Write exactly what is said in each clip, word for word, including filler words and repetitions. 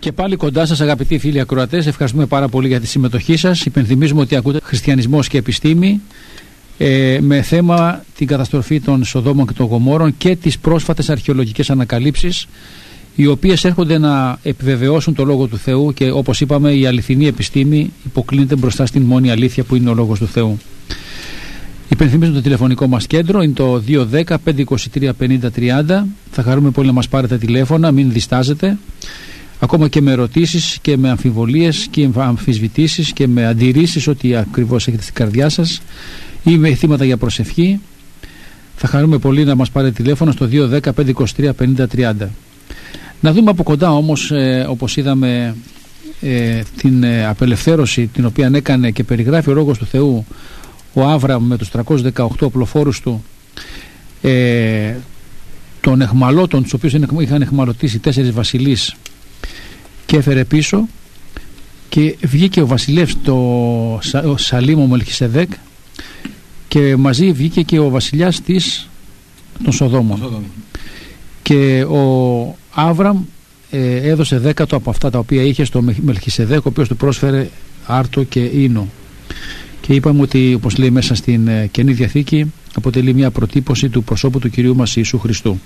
Και πάλι κοντά σας, αγαπητοί φίλοι ακροατές, ευχαριστούμε πάρα πολύ για τη συμμετοχή σας. Υπενθυμίζουμε ότι ακούτε Χριστιανισμός και Επιστήμη ε, με θέμα την καταστροφή των Σοδόμων και των Γομόρων και τις πρόσφατες αρχαιολογικές ανακαλύψεις, οι οποίες έρχονται να επιβεβαιώσουν το Λόγο του Θεού και, όπως είπαμε, η αληθινή επιστήμη υποκλίνεται μπροστά στην μόνη αλήθεια που είναι ο Λόγος του Θεού. Υπενθυμίζω το τηλεφωνικό μας κέντρο, είναι το δύο δέκα πέντε είκοσι τρία πενήντα τριάντα. Θα χαρούμε πολύ να μας πάρετε τηλέφωνα, μην διστάζετε. Ακόμα και με ερωτήσεις και με αμφιβολίες και με αμφισβητήσεις και με αντιρρήσεις, ό,τι ακριβώς έχετε στην καρδιά σας, ή με θύματα για προσευχή, θα χαρούμε πολύ να μας πάρετε τηλέφωνο στο δύο δέκα πέντε είκοσι τρία πενήντα τριάντα. Να δούμε από κοντά όμως, ε, όπως είδαμε, ε, την ε, απελευθέρωση την οποία έκανε και περιγράφει ο Λόγος του Θεού ο Άβραμ με τους τριακόσιους δεκαοκτώ οπλοφόρους του, ε, των εχμαλώτων, τους οποίους είχαν εχμαλωτήσει τέσσερις βασιλείς, και έφερε πίσω, και βγήκε ο βασιλεύς το Σαλήμ ο Μελχισεδέκ, και μαζί βγήκε και ο βασιλιάς της των Σοδόμων. Σοδόμων. Και ο Άβραμ ε, έδωσε δέκατο από αυτά τα οποία είχε στο Μελχισεδέκ, ο οποίος του πρόσφερε άρτο και ίνο. Και είπαμε ότι, όπως λέει μέσα στην ε, Καινή Διαθήκη, αποτελεί μια προτύπωση του προσώπου του Κυρίου μας Ιησού Χριστού.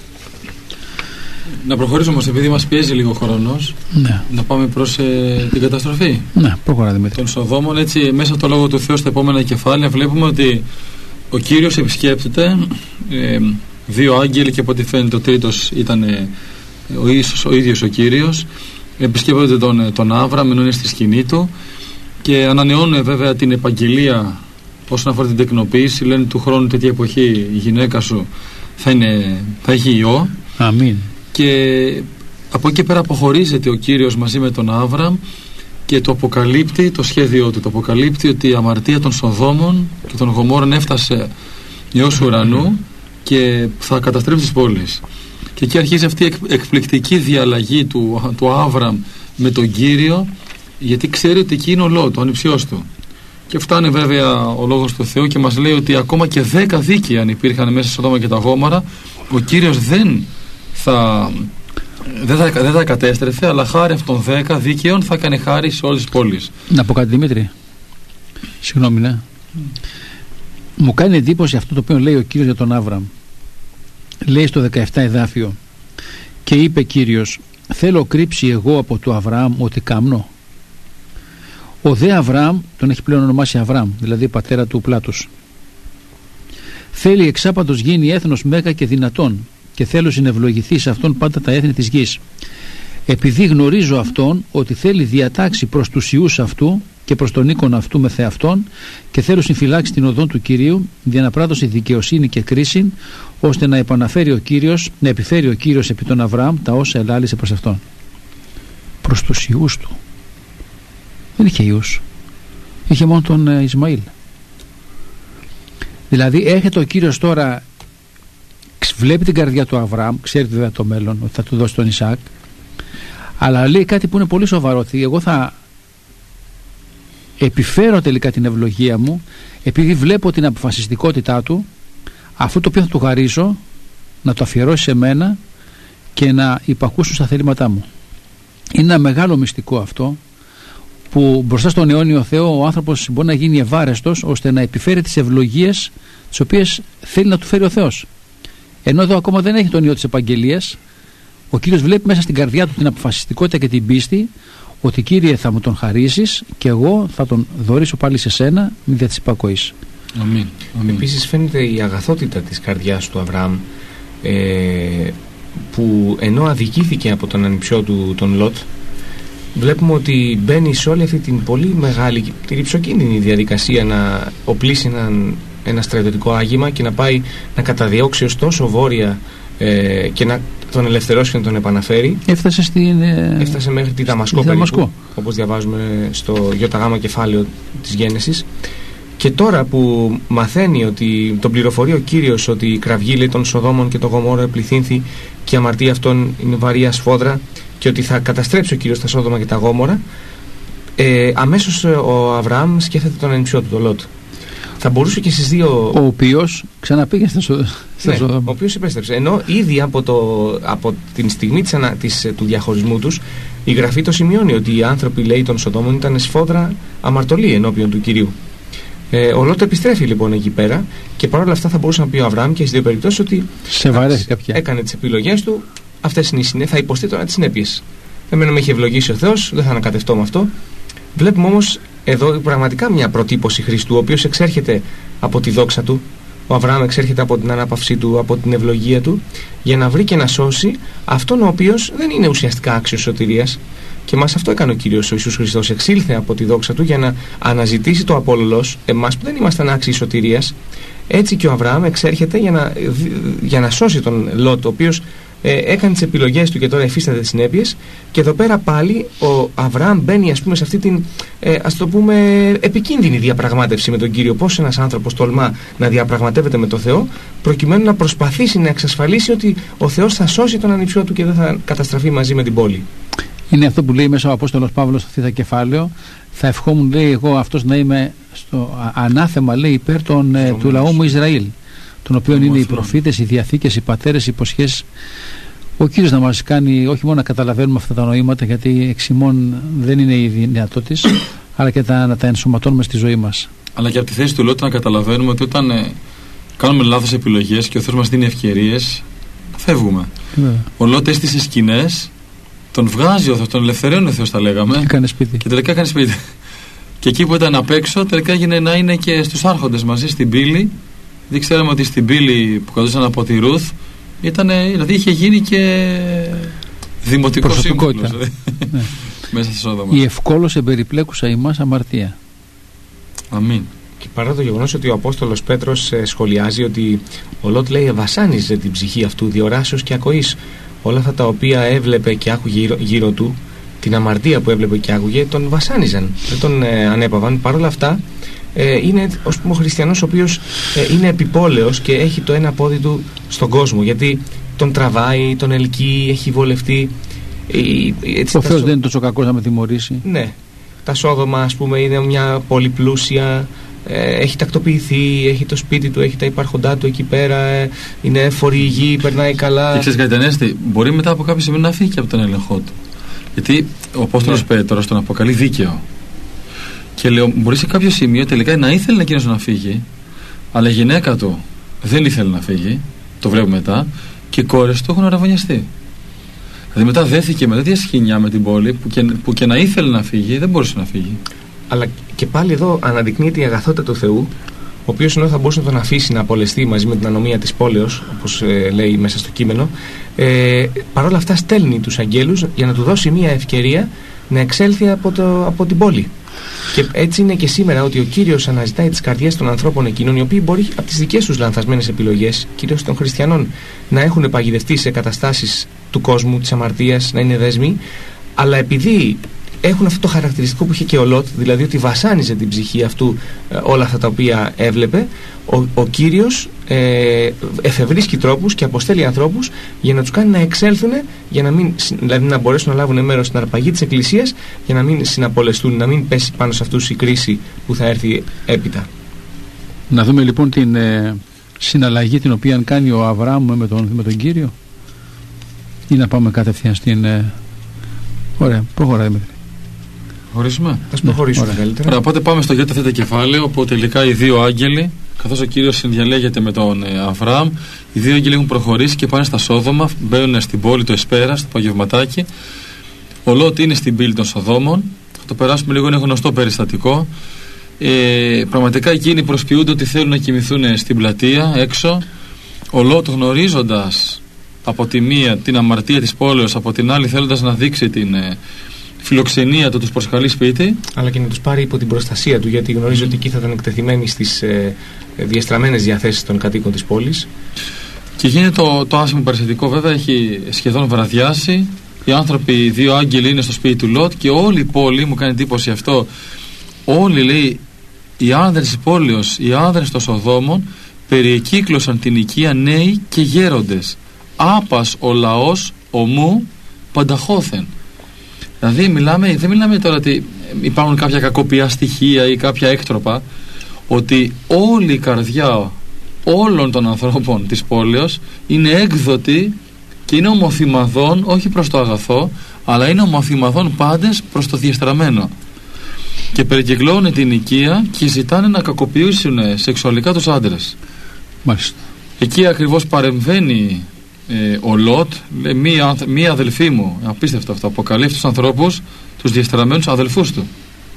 Να προχωρήσουμε όμως, επειδή μας πιέζει λίγο ο χρόνος, ναι. να πάμε προς ε, την καταστροφή. Ναι, προχωρά, Δημήτρη. Των Σοδόμων. Έτσι, μέσα από το Λόγο του Θεού στα επόμενα κεφάλαια βλέπουμε ότι ο Κύριος επισκέπτεται ε, δύο άγγελοι, και από ό,τι φαίνεται ο τρίτος ήταν ε, ο, ίσως, ο ίδιος ο Κύριος. Επισκέπτεται τον, τον Άβραμ, ενώ είναι στη σκηνή του, και ανανεώνουν βέβαια την επαγγελία όσον αφορά την τεκνοποίηση. Λένε του χρόνου τέτοια εποχή η γυναίκα σου θα, είναι, θα έχει ιό. Αμήν. Και από εκεί πέρα αποχωρίζεται ο Κύριος μαζί με τον Άβραμ και το αποκαλύπτει το σχέδιό του. Το αποκαλύπτει ότι η αμαρτία των Σοδόμων και των Γομόρων έφτασε έως ουρανού και θα καταστρέψει τις πόλεις. Και εκεί αρχίζει αυτή η εκπληκτική διαλλαγή του, του Άβραμ με τον Κύριο, γιατί ξέρει ότι εκεί είναι ο Λότ, ο ανιψιός του. Και φτάνει βέβαια ο Λόγος του Θεού και μας λέει ότι ακόμα και δέκα δίκαιοι αν υπήρχαν μέσα σε Σοδόμα και τα Γόμορα, ο Κύριος δεν θα, δεν θα, δεν θα κατέστρεφε, αλλά χάρη αυτών των δέκα δίκαιων θα έκανε χάρη σε όλες τις πόλεις. Να πω κάτι, Δημήτρη. Συγγνώμη, ναι. Mm. Μου κάνει εντύπωση αυτό το οποίο λέει ο Κύριος για τον Άβραμ. Λέει στο δεκαεπτά εδάφιο: και είπε Κύριος, θέλω κρύψει εγώ από το Αβραάμ ότι κάμνω. Ο δε Αβραάμ, τον έχει πλέον ονομάσει Αβραάμ, δηλαδή πατέρα του Πλάτους, θέλει εξάπαντος γίνει έθνος μέγα και δυνατόν, και θέλω συνευλογηθεί σε αυτόν πάντα τα έθνη της γης. Επειδή γνωρίζω αυτόν ότι θέλει διατάξει προς τους ιούς αυτού και προς τον οίκον αυτού με θεαυτόν, και θέλω συμφυλάξει την οδόν του Κυρίου, για να πράδωσε δικαιοσύνη και κρίση, ώστε να επαναφέρει ο Κύριος, να επιφέρει ο Κύριος επί τον Αβραάμ τα όσα ελάλησε προς αυτόν. Προς τους ιούς του. Δεν είχε ιούς. Είχε μόνο τον ε, Ισμαήλ. Δηλαδή έρχεται ο Κύριος τώρα, βλέπει την καρδιά του Αβραάμ, ξέρει βέβαια το μέλλον ότι θα του δώσει τον Ισαάκ, αλλά λέει κάτι που είναι πολύ σοβαρό, ότι εγώ θα επιφέρω τελικά την ευλογία μου, επειδή βλέπω την αποφασιστικότητά του, αυτό το οποίο θα του χαρίσω να το αφιερώσει σε μένα και να υπακούσουν στα θελήματά μου. Είναι ένα μεγάλο μυστικό αυτό, που μπροστά στον αιώνιο Θεό ο άνθρωπος μπορεί να γίνει ευάρεστος ώστε να επιφέρει τις ευλογίες τις οποίες θέλει να του φέρει ο Θεός. Ενώ εδώ ακόμα δεν έχει τον ιό της επαγγελίας, ο Κύριος βλέπει μέσα στην καρδιά του την αποφασιστικότητα και την πίστη, ότι Κύριε θα μου τον χαρίσεις και εγώ θα τον δωρήσω πάλι σε σένα με δια της υπακοής. Αμήν. Αμήν. Επίσης φαίνεται η αγαθότητα της καρδιάς του Αβραάμ, ε, που ενώ αδικήθηκε από τον ανιψιό του τον Λότ, βλέπουμε ότι μπαίνει σε όλη αυτή την πολύ μεγάλη, τη ρυψοκίνδυνη διαδικασία να οπλίσει έναν, ένα στρατιωτικό άγημα και να πάει να καταδιώξει ως τόσο βόρεια ε, και να τον ελευθερώσει και να τον επαναφέρει. Έφτασε, στην, ε... Έφτασε μέχρι τη Δαμασκό, στη περίπου, Δαμασκό, όπως διαβάζουμε στο ΙΓ κεφάλαιο της Γένεσης. Και τώρα που μαθαίνει, ότι τον πληροφορεί ο Κύριος ότι η κραυγή, λέει, των Σοδόμων και των Γομόρων επληθύνθη και η αμαρτία αυτών είναι βαρύ σφόδρα, και ότι θα καταστρέψει ο Κύριος τα Σόδομα και τα Γόμορα, ε, αμέσως ο Αβραάμ σκέφτεται τον ανιψιό του, τον Λότ. Θα μπορούσε και στις δύο... Ο οποίος ξαναπήγε στα Σόδομα. Ναι, ο οποίος επέστρεψε. Ενώ ήδη από, το, από την στιγμή της, της, του διαχωρισμού τους Η Γραφή το σημειώνει ότι οι άνθρωποι, λέει, των Σοδόμων ήταν σφόδρα αμαρτωλοί ενώπιον του Κυρίου. Ε, ο Λότ επιστρέφει λοιπόν εκεί πέρα και παρόλα αυτά θα μπορούσε να πει ο Αβραάμ και στις δύο περιπτώσεις ότι σε βαρέσει κάποια. Έκανε τις επιλογές του, αυτές είναι οι συνέπειες, θα υποστεί τώρα τις συνέπειες. Εμένα με έχει ευλογήσει ο Θεός, δεν θα ανακατευτώ με αυτό. Βλέπουμε όμως εδώ πραγματικά μια προτύπωση Χριστού, ο οποίος εξέρχεται από τη δόξα του. Ο Αβραάμ εξέρχεται από την ανάπαυσή του, από την ευλογία του, για να βρει και να σώσει αυτόν ο οποίος δεν είναι ουσιαστικά άξιος σωτηρίας. Και μας αυτό έκανε ο Κύριος ο Ιησούς Χριστός. Εξήλθε από τη δόξα του για να αναζητήσει το απόλολος, εμάς που δεν ήμασταν άξιοι σωτηρίας. Έτσι και ο Αβραάμ εξέρχεται για να, για να σώσει τον Λότ, ο οποίος ε, έκανε τις επιλογές του και τώρα υφίσταται τις συνέπειες. Και εδώ πέρα πάλι ο Αβραάμ μπαίνει, ας πούμε, σε αυτή την ε, ας το πούμε επικίνδυνη διαπραγμάτευση με τον Κύριο. Πώς ένας άνθρωπος τολμά να διαπραγματεύεται με τον Θεό, προκειμένου να προσπαθήσει να εξασφαλίσει ότι ο Θεός θα σώσει τον ανιψιό του και δεν θα καταστραφεί μαζί με την πόλη. Είναι αυτό που λέει μέσα ο Απόστολος Παύλος στο θήτα κεφάλαιο. Θα ευχόμουν, λέει, εγώ αυτός να είμαι στο ανάθεμα, λέει, υπέρ των, ε, του λαού μου Ισραήλ, των οποίων είναι οι προφήτες, οι διαθήκες, οι πατέρες, οι υποσχέσεις. Ο Κύριος να μας κάνει όχι μόνο να καταλαβαίνουμε αυτά τα νοήματα, γιατί εξ ημών δεν είναι η δυνατότης, αλλά και τα, να τα ενσωματώνουμε στη ζωή μας. Αλλά και από τη θέση του Λότ να καταλαβαίνουμε ότι όταν ε, κάνουμε λάθος επιλογές και ο Θεός μας δίνει ευκαιρίες, φεύγουμε. Yeah. Ο Λότ έστησε σκηνές. Τον βγάζει ο Θεός, τον ελευθερώνει ο Θεός, τα λέγαμε. Έκανε σπίτι. Και τελικά έκανε σπίτι. Και εκεί που ήταν απ' έξω, τελικά έγινε να είναι και στους άρχοντες μαζί στην πύλη. Δεν ξέραμε ότι στην πύλη που κρατούσαν από τη Ρουθ ήταν, δηλαδή είχε γίνει και δημοτικό σύμβουλος. Ναι. Μέσα στη Σόδομα. Η ευκόλως εμπεριπλέκουσα ημάς αμαρτία. Αμήν. Και παρά το γεγονός ότι ο Απόστολος Πέτρος ε, σχολιάζει ότι ο Λότ, λέει, βασάνιζε την ψυχή αυτού διοράσεως και ακοής. Όλα αυτά τα οποία έβλεπε και άκουγε γύρω, γύρω του, την αμαρτία που έβλεπε και άκουγε, τον βασάνιζαν, δεν τον ε, ανέπαβαν. Παρ' όλα αυτά ε, είναι ως πούμε, ο χριστιανός ο οποίος ε, είναι επιπόλαιος και έχει το ένα πόδι του στον κόσμο, γιατί τον τραβάει, τον ελκύει, έχει βολευτεί. Ε, έτσι, ο Θεός σο... δεν είναι τόσο κακός να με τιμωρήσει. Ναι. Τα Σόδομα, ας πούμε, είναι μια πολύ πλούσια, ε, έχει τακτοποιηθεί, έχει το σπίτι του, έχει τα υπάρχοντά του εκεί πέρα, ε, είναι έφορη η γη, περνάει καλά. Και ξέρεις κάτι, Ανέστη, μπορεί μετά από κάποιο σημείο να φύγει και από τον έλεγχό του. Γιατί ο Απόστολος ναι. Πέτρος τον αποκαλεί δίκαιο. Και λέω, μπορεί σε κάποιο σημείο τελικά να ήθελε εκείνος να φύγει, αλλά η γυναίκα του δεν ήθελε να φύγει, το βλέπουμε μετά, και οι κόρες του έχουν αραβωνιαστεί. Δηλαδή μετά δέθηκε με τέτοια σχοινιά με την πόλη που και, που και να ήθελε να φύγει δεν μπορούσε να φύγει. Αλλά και πάλι εδώ αναδεικνύεται η αγαθότητα του Θεού, ο οποίος ενώ θα μπορούσε να τον αφήσει να απολεστεί μαζί με την ανομία της πόλεως, όπως ε, λέει μέσα στο κείμενο, ε, παρόλα αυτά στέλνει τους αγγέλους για να του δώσει μια ευκαιρία να εξέλθει από, το, από την πόλη. Και έτσι είναι και σήμερα, ότι ο Κύριος αναζητάει τις καρδιές των ανθρώπων εκείνων, οι οποίοι μπορεί από τις δικές τους λανθασμένες επιλογές, κυρίως των χριστιανών, να έχουν παγιδευτεί σε καταστάσεις του κόσμου, της αμαρτίας, να είναι δέσμοι, αλλά επειδή έχουν αυτό το χαρακτηριστικό που είχε και ο Λότ, δηλαδή ότι βασάνιζε την ψυχή αυτού ε, όλα αυτά τα οποία έβλεπε, ο, ο Κύριος ε, εφευρίσκει τρόπους και αποστέλει ανθρώπους για να τους κάνει να εξέλθουν, για να μην, δηλαδή να μπορέσουν να λάβουν μέρος στην αρπαγή της Εκκλησίας, για να μην συναπολεστούν, να μην πέσει πάνω σε αυτούς η κρίση που θα έρθει έπειτα. Να δούμε λοιπόν την ε, συναλλαγή την οποία κάνει ο Αβραάμ με τον, με τον Κύριο, ή να πάμε κατευθείαν στην... Ε, ωραία, προχωράει Δημήτρη. Χωρίσουμε. Ας προχωρήσουμε ναι, καλύτερα. Ωραία, οπότε πάμε στο γ' θ κεφάλαιο, όπου τελικά οι δύο άγγελοι, καθώς ο Κύριος συνδιαλέγεται με τον ε, Αβραάμ, οι δύο άγγελοι έχουν προχωρήσει και πάνε στα Σόδομα, μπαίνουν στην πόλη του Εσπέρα, στο απογευματάκι. Ο Λότ είναι στην πύλη των Σοδόμων. Θα το περάσουμε λίγο, είναι γνωστό περιστατικό. Ε, πραγματικά εκείνοι προσποιούνται ότι θέλουν να κοιμηθούν στην πλατεία έξω. Ο Λότ, γνωρίζοντας από τη μία την αμαρτία της πόλεως, από την άλλη θέλοντας να δείξει την ε, φιλοξενία του, τους προσκαλεί σπίτι, αλλά και να τους πάρει υπό την προστασία του, γιατί γνωρίζει mm. ότι εκεί θα ήταν εκτεθειμένοι στις ε, διαστραμμένες διαθέσεις των κατοίκων της πόλης. Και γίνεται το, το άσχημο περιστατικό, βέβαια έχει σχεδόν βραδιάσει. Οι άνθρωποι, οι δύο άγγελοι είναι στο σπίτι του Λότ και όλη η πόλη, μου κάνει εντύπωση αυτό, όλοι, λέει, οι άνδρες της πόλεως, οι άνδρες των Σοδόμων περιεκύκλωσαν την οικία νέοι και γέροντες. Άπας ο λαός ομού πανταχώθεν. Δηλαδή μιλάμε, δεν μιλάμε τώρα ότι υπάρχουν κάποια κακοποιά στοιχεία ή κάποια έκτροπα, ότι όλη η καρδιά όλων των ανθρώπων της πόλεως είναι έκδοτη και είναι ομοθυμαδόν όχι προς το αγαθό, αλλά είναι ομοθυμαθών πάντες προς το διεστραμμένο. Και περικυκλώνουν την οικία και ζητάνε να κακοποιήσουν σεξουαλικά τους άντρες. Μάλιστα. Εκεί ακριβώς παρεμβαίνει ε, ο Λότ, λέει, μία, μία αδελφή μου, απίστευτο αυτό, αποκαλεί τους ανθρώπους, τους διεστραμμένους αδελφούς του.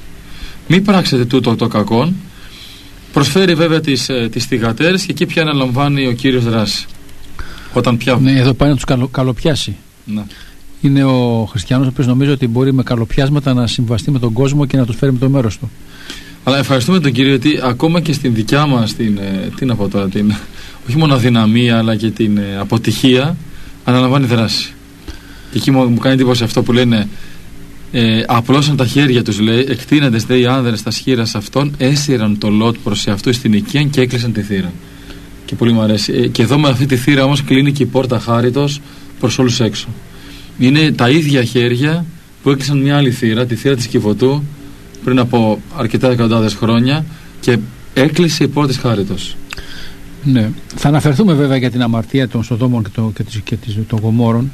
Μη πράξετε τούτο το κακόν. Προσφέρει βέβαια τις, ε, τις θυγατέρες και εκεί πια αναλαμβάνει ο Κύριος δράση. Όταν πια... Ναι, εδώ πάει να τους καλο, καλοπιάσει. Ναι. Είναι ο χριστιανός ο οποίος νομίζει ότι μπορεί με καλοπιάσματα να συμβαστεί με τον κόσμο και να τους φέρει με το μέρος του. Αλλά ευχαριστούμε τον Κύριο, γιατί ακόμα και στην δικιά μας την, ε, τι να πω τώρα, την, όχι μόνο αδυναμία αλλά και την ε, αποτυχία, αναλαμβάνει δράση. Και εκεί μου, μου κάνει εντύπωση αυτό που λένε, ε, απλώσαν τα χέρια τους, λέει, εκτείναντες δε οι άνδρες τα σχήρας αυτών, έσυραν το Λότ προς εαυτού στην οικία και έκλεισαν τη θύρα. Και πολύ μου αρέσει. Ε, και εδώ με αυτή τη θύρα όμως κλείνει και η πόρτα χάριτος προς όλους έξω. Είναι τα ίδια χέρια που έκλεισαν μια άλλη θύρα, τη θύρα της Κιβωτού, πριν από αρκετά εκατοντάδες χρόνια, και έκλεισε η πόρτα της χάριτος. Ναι. Θα αναφερθούμε βέβαια για την αμαρτία των Σοδόμων και, το, και, της, και της, των Γομόρων,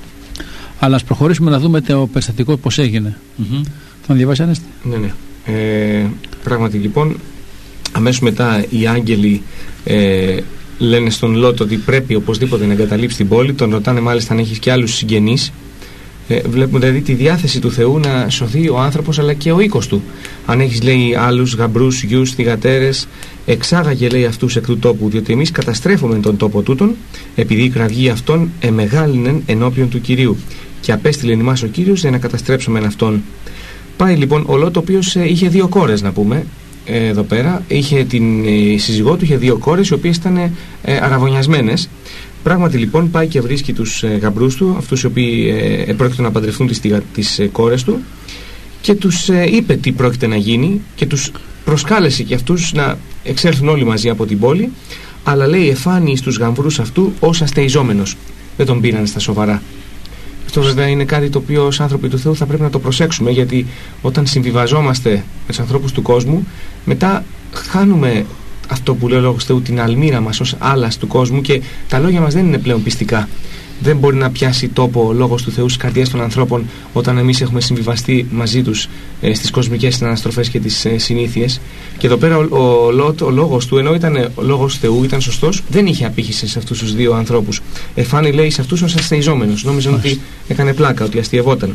αλλά ας προχωρήσουμε να δούμε το περιστατικό πώς έγινε. Mm-hmm. Θα διαβάσει, Ανέστη? Ναι, ναι. Ε, πράγματι λοιπόν, αμέσως μετά οι άγγελοι ε, λένε στον Λότ ότι πρέπει οπωσδήποτε να εγκαταλείψει την πόλη. Τον ρωτάνε μάλιστα αν έχει και άλλους συγγενείς. Ε, βλέπουμε δηλαδή τη διάθεση του Θεού να σωθεί ο άνθρωπος αλλά και ο οίκος του. Αν έχεις, λέει, άλλους γαμπρούς, γιους, θυγατέρες, εξάγαγε, λέει, αυτούς εκ του τόπου, διότι εμείς καταστρέφουμε τον τόπο τούτον, επειδή η κραυγή αυτών εμεγάλυνεν ενώπιον του Κυρίου. Και απέστειλεν ημάς ο Κύριος για να καταστρέψουμε αυτόν. Πάει λοιπόν ο Λότ, ο οποίος ε, είχε δύο κόρες, να πούμε. Εδώ πέρα είχε την ε, σύζυγό του, είχε δύο κόρες οι οποίες ήταν ε, αραβωνιασμένες. Πράγματι λοιπόν πάει και βρίσκει τους ε, γαμπρούς του, αυτούς οι οποίοι ε, πρόκειται να παντρευτούν τις, τις ε, κόρες του, και τους ε, είπε τι πρόκειται να γίνει και τους προσκάλεσε και αυτούς να εξέλθουν όλοι μαζί από την πόλη, αλλά, λέει, εφάνει στους γαμπρούς αυτού ως αστεϊζόμενος. Δεν τον πήραν στα σοβαρά. Αυτό βέβαια είναι κάτι το οποίο ως άνθρωποι του Θεού θα πρέπει να το προσέξουμε, γιατί όταν συμβιβαζόμαστε με τους ανθρώπους του κόσμου, μετά χάνουμε αυτό που λέει ο Λόγος Θεού, την αλμύρα μας ως άλλας του κόσμου, και τα λόγια μας δεν είναι πλέον πιστικά. Δεν μπορεί να πιάσει τόπο ο Λόγος του Θεού στις καρδιές των ανθρώπων όταν εμείς έχουμε συμβιβαστεί μαζί τους ε, στις κοσμικές συναναστροφές και τις ε, συνήθειες. Και εδώ πέρα ο, ο, Λότ, ο Λόγος του, ενώ ήταν ο Λόγος Θεού, ήταν σωστός, δεν είχε απήχηση σε αυτούς τους δύο ανθρώπους. Εφάνει, λέει, σε αυτούς ως αστεϊζόμενος. Νόμιζαν ότι έκανε πλάκα, ότι αστειευόταν.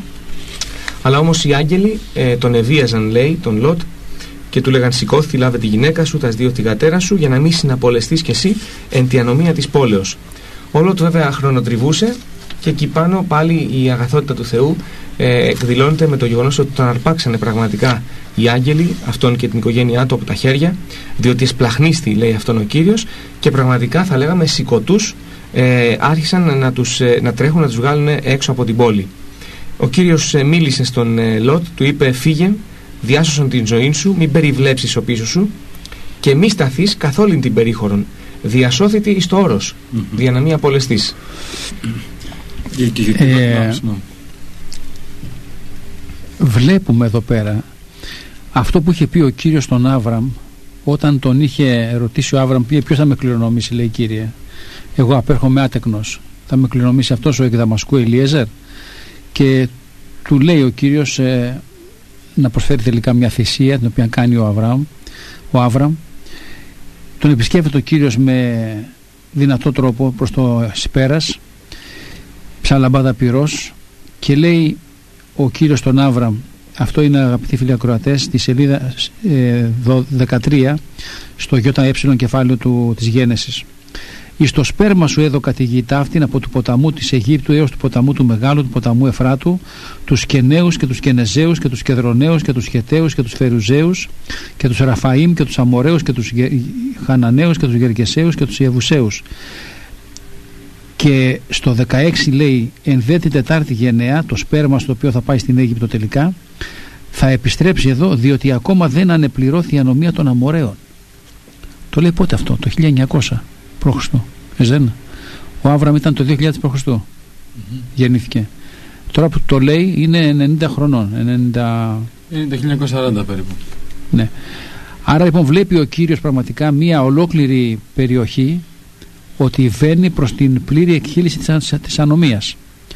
Αλλά όμως οι άγγελοι ε, τον ευίαζαν, λέει, τον Λότ, και του λέγαν, σηκώθη, λάβε τη γυναίκα σου, τας δύο θυγατέρα σου, για να μην συναπολεστείς κι εσύ εν τη ανομία της πόλεως. Ο Λότ βέβαια χρονοτριβούσε, και εκεί πάνω πάλι η αγαθότητα του Θεού ε, εκδηλώνεται με το γεγονός ότι τον αρπάξανε πραγματικά οι άγγελοι, αυτόν και την οικογένειά του, από τα χέρια, διότι εσπλαχνίστη, λέει, αυτόν ο Κύριος, και πραγματικά θα λέγαμε σηκωτούς ε, άρχισαν να, τους, ε, να τρέχουν να τους βγάλουν έξω από την πόλη. Ο Κύριος ε, μίλησε στον ε, Λότ, του είπε, φύγε, διάσωσον την ζωή σου, μην περιβλέψεις ο πίσω σου, και μη σταθείς καθ' όλην την περίχωρον. Διασώθητη εις το όρος, mm-hmm. δια να μην απολεστείς. Ε, βλέπουμε εδώ πέρα αυτό που είχε πει ο Κύριος στον Άβραμ, όταν τον είχε ρωτήσει ο Άβραμ, ποιος θα με κληρονομήσει, λέει, Κύριε, εγώ απέρχομαι άτεκνος, θα με κληρονομήσει αυτός ο εκ Δαμασκού Ελιέζερ? Και του λέει ο Κύριος ε, να προσφέρει τελικά μια θυσία, την οποία κάνει ο Αβραάμ, ο Άβραμ. Τον επισκέφτεται ο Κύριος με δυνατό τρόπο προς το Σπέρας, ψαλαμπάδα πυρός, και λέει ο Κύριος τον Άβραμ, αυτό είναι, αγαπητοί φίλοι ακροατές, στη σελίδα ε, δεκατρία στο ΙΕ κεφάλαιο του, της Γένεσης. Εις το σπέρμα σου έδωκα τη γη ταύτην, από του ποταμού της Αιγύπτου έως του ποταμού του Μεγάλου, του ποταμού Εφράτου, τους Κεναίους και τους Κενεζαίους και τους Κεδροναίους και τους Χεταίους και τους Φερουζαίους και τους Ραφαΐμ και τους Αμοραίους και τους Χαναναίους και τους Γεργεσαίους και τους Ιεβουσαίους. Και στο δεκαέξι λέει, εν δε την τετάρτη γενεά, το σπέρμα στο οποίο θα πάει στην Αίγυπτο τελικά, θα επιστρέψει εδώ, διότι ακόμα δεν ανεπληρώθη η ανομία των Αμοραίων. Το λέει πότε αυτό? Το χίλια εννιακόσια π.Χ. Εζένα. Ο Άβραμ ήταν το δύο χιλιάδες π.Χ. Mm-hmm. Γεννήθηκε. Τώρα που το λέει είναι ενενήντα χρονών. ενενήντα... Είναι το χίλια εννιακόσια σαράντα περίπου. Ναι. Άρα λοιπόν βλέπει ο Κύριος πραγματικά μια ολόκληρη περιοχή ότι βαίνει προς την πλήρη εκχύληση της, της ανομίας.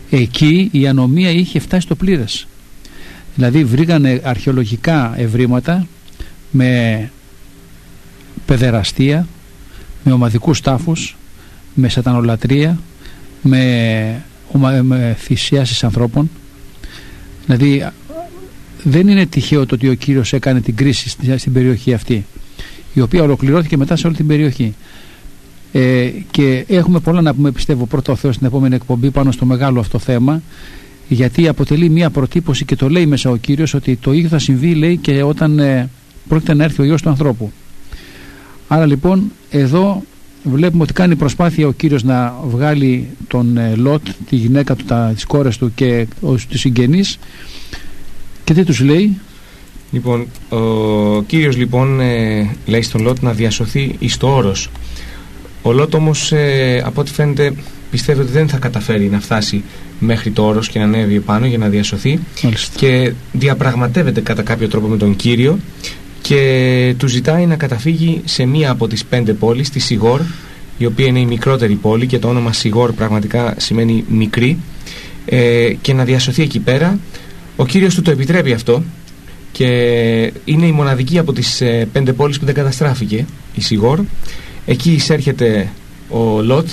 εκεί η ανομία είχε φτάσει στο πλήρες. Δηλαδή βρήκανε αρχαιολογικά ευρήματα με παιδεραστία, με ομαδικούς τάφους, με σατανολατρία, με, με θυσιάσεις ανθρώπων. Δηλαδή δεν είναι τυχαίο το ότι ο Κύριος έκανε την κρίση στην περιοχή αυτή, η οποία ολοκληρώθηκε μετά σε όλη την περιοχή. Ε, και έχουμε πολλά να πούμε, πιστεύω, πρώτα ο Θεός, στην επόμενη εκπομπή πάνω στο μεγάλο αυτό θέμα, γιατί αποτελεί μια προτύπωση και το λέει μέσα ο Κύριος ότι το ίδιο θα συμβεί, λέει, και όταν ε, πρόκειται να έρθει ο Υιός του ανθρώπου. Άρα λοιπόν εδώ βλέπουμε ότι κάνει προσπάθεια ο Κύριος να βγάλει τον ε, Λότ, τη γυναίκα του, τα, τις κόρες του και τους συγγενείς, και τι τους λέει? Λοιπόν, ο Κύριος λοιπόν ε, λέει στον Λότ να διασωθεί εις το όρος. Ο Λότ όμως ε, από ό,τι φαίνεται πιστεύει ότι δεν θα καταφέρει να φτάσει μέχρι το όρος και να ανέβει επάνω για να διασωθεί. Μάλιστα. Και διαπραγματεύεται κατά κάποιο τρόπο με τον Κύριο και του ζητάει να καταφύγει σε μία από τις πέντε πόλεις, τη Σιγόρ, η οποία είναι η μικρότερη πόλη και το όνομα Σιγόρ πραγματικά σημαίνει μικρή, ε, και να διασωθεί εκεί πέρα. Ο Κύριος του το επιτρέπει αυτό και είναι η μοναδική από τις ε, πέντε πόλεις που δεν καταστράφηκε, η Σιγόρ. Εκεί εισέρχεται ο Λότ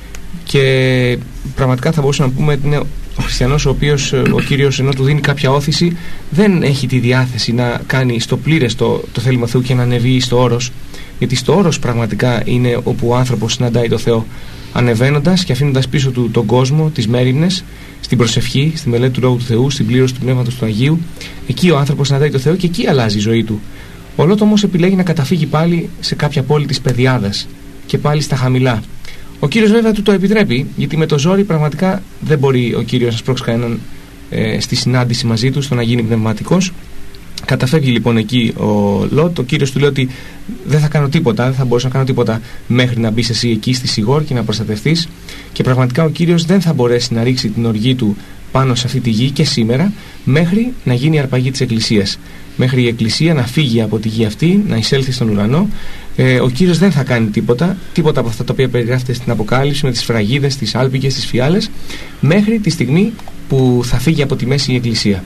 και πραγματικά θα μπορούσαμε να πούμε ότι είναι ο χριστιανός ο οποίος ο Κύριος, ενώ του δίνει κάποια όθηση, δεν έχει τη διάθεση να κάνει στο πλήρες το, το θέλημα Θεού και να ανεβεί στο όρος, γιατί στο όρος πραγματικά είναι όπου ο άνθρωπος συναντάει το Θεό, ανεβαίνοντας και αφήνοντας πίσω του τον κόσμο, τις μέριμνες, στην προσευχή, στη μελέτη του Λόγου του Θεού, στην πλήρωση του Πνεύματος του Αγίου. Εκεί ο άνθρωπος συναντάει το Θεό και εκεί αλλάζει η ζωή του. Ο Λότ όμως επιλέγει να καταφύγει πάλι σε κάποια πόλη της Πεδιάδας και πάλι στα χαμηλά. Ο Κύριος βέβαια του το επιτρέπει, γιατί με το ζόρι πραγματικά δεν μπορεί ο Κύριος να σπρώξει κανέναν ε, στη συνάντηση μαζί του, στο να γίνει πνευματικός. Καταφεύγει λοιπόν εκεί ο Λότ. Ο Κύριος του λέει ότι δεν θα κάνω τίποτα, δεν θα μπορέσω να κάνω τίποτα μέχρι να μπεις εσύ εκεί στη Σιγόρ και να προστατευτείς. Και πραγματικά ο Κύριος δεν θα μπορέσει να ρίξει την οργή του πάνω σε αυτή τη γη και σήμερα, μέχρι να γίνει η αρπαγή της Εκκλησίας. Μέχρι η Εκκλησία να φύγει από τη γη αυτή, να εισέλθει στον ουρανό. Ε, ο Κύριος δεν θα κάνει τίποτα, τίποτα από αυτά τα οποία περιγράφεται στην Αποκάλυψη, με τις φραγίδες, τις άλπικες, τις φιάλες, μέχρι τη στιγμή που θα φύγει από τη μέση η Εκκλησία.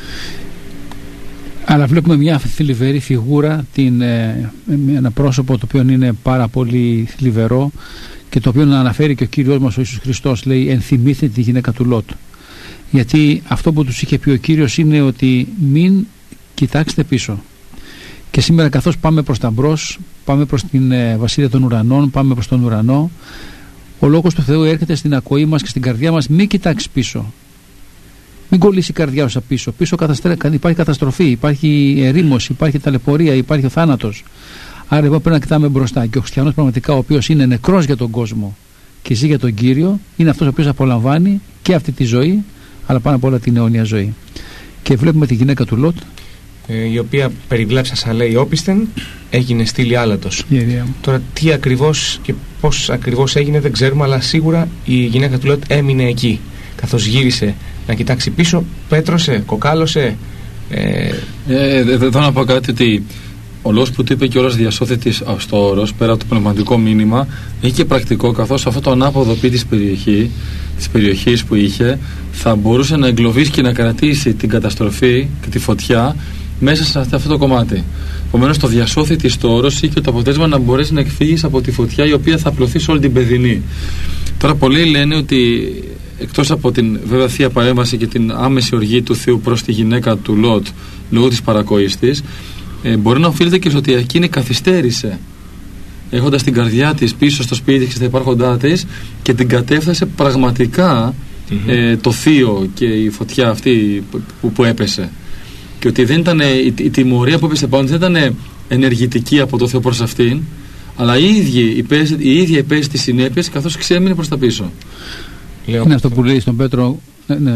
Αλλά βλέπουμε μια θλιβερή φιγούρα, την, ε, ένα πρόσωπο το οποίο είναι πάρα πολύ θλιβερό και το οποίο αναφέρει και ο Κύριος μας ο Ιησούς Χριστός, λέει, ενθυμήστε τη γυναίκα του Λότ. Γιατί αυτό που τους είχε πει ο Κύριος είναι ότι μην κοιτάξτε πίσω. Και σήμερα καθώς πάμε προς τα μπρος, πάμε προς την ε, βασίλεια των ουρανών, πάμε προς τον ουρανό, ο Λόγος του Θεού έρχεται στην ακοή μας και στην καρδιά μας, μην κοιτάξεις πίσω. Μην κολλήσει η καρδιά σου πίσω. Πίσω καταστρέ... υπάρχει καταστροφή, υπάρχει ερήμωση, υπάρχει ταλαιπωρία, υπάρχει ο θάνατος. Άρα λοιπόν πρέπει να κοιτάμε μπροστά. Και ο χριστιανός πραγματικά, ο οποίος είναι νεκρός για τον κόσμο και ζει για τον Κύριο, είναι αυτός ο οποίος απολαμβάνει και αυτή τη ζωή, αλλά πάνω απ' όλα την αιώνια ζωή. Και βλέπουμε τη γυναίκα του Λότ, ε, η οποία περιβλέψασα λέει όπισθεν, έγινε στήλη άλατος. Yeah, yeah. Τώρα τι ακριβώς και πώς ακριβώς έγινε δεν ξέρουμε, αλλά σίγουρα η γυναίκα του Λότ έμεινε εκεί. Καθώς γύρισε να κοιτάξει πίσω, πέτρωσε, κοκάλωσε. Ε... Ε, εδώ να πω κάτι, ότι ο λόγος που του είπε κιόλας διασώθητη στο όρος, πέρα από το πνευματικό μήνυμα, έχει και πρακτικό, καθώς αυτό το ανάποδο πι της περιοχή, της περιοχής που είχε, θα μπορούσε να εγκλωβίσει και να κρατήσει την καταστροφή και τη φωτιά μέσα σε αυτό το κομμάτι. Επομένως, το διασώθητη στο όρος είχε το αποτέλεσμα να μπορέσει να εκφύγει από τη φωτιά η οποία θα απλωθεί σε όλη την παιδινή. Τώρα, πολλοί λένε ότι εκτός από την βέβαια θεία παρέμβαση και την άμεση οργή του Θεού προς τη γυναίκα του Λότ λόγω της παρακοής της, ε, μπορεί να οφείλεται και στο ότι εκείνη καθυστέρησε, έχοντας την καρδιά της πίσω στο σπίτι και στα υπάρχοντά της, και την κατέφθασε πραγματικά mm-hmm. ε, το θείο και η φωτιά αυτή που, που έπεσε. Και ότι δεν ήταν, η, η τιμωρία που έπεσε πάνω δεν ήταν ενεργητική από το Θεό προς αυτήν, αλλά η ίδια υπέζησε, η ίδια υπέζησε τις συνέπειες καθώς ξέμεινε προς τα πίσω. Λέω, είναι αυτό που λέει στον Πέτρο. Ναι, ναι.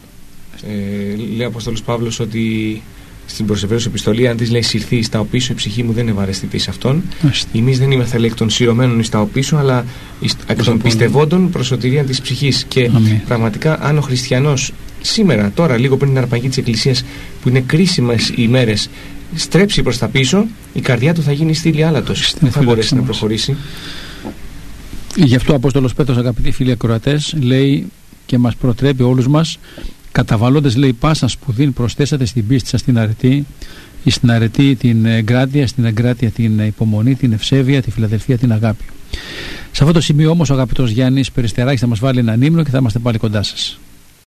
Ε, λέει ο Απόστολος Παύλος ότι στην προς Εβραίους επιστολή, αν της λέει συρθεί εις τα οπίσω, η ψυχή μου δεν είναι βαρεστητή σε αυτόν. Εμείς δεν είμαστε, λέει, εκ των σειρωμένων εις τα οπίσω, αλλά εκ των πιστευόντων προς σωτηρία της ψυχής. Και Αμήν. Πραγματικά, αν ο χριστιανός σήμερα, τώρα, λίγο πριν την αρπαγή της Εκκλησίας, που είναι κρίσιμες οι ημέρες, στρέψει προς τα πίσω, η καρδιά του θα γίνει στήλη άλατος. Δεν θα μπορέσει να προχωρήσει. Γι' αυτό ο Απόστολος Πέτρος, αγαπητοί φίλοι ακροατές, λέει και μας προτρέπει όλους μας, καταβαλλώντας, λέει, πάσαν σπουδήν προσθέσατε στην πίστη σας την αρετή, ή στην αρετή την εγκράτεια, στην εγκράτεια την υπομονή, την ευσέβεια, τη φιλαδελφία, την αγάπη. Σε αυτό το σημείο όμως ο αγαπητός Γιάννης Περιστεράκης θα μας βάλει έναν ύμνο και θα είμαστε πάλι κοντά σας.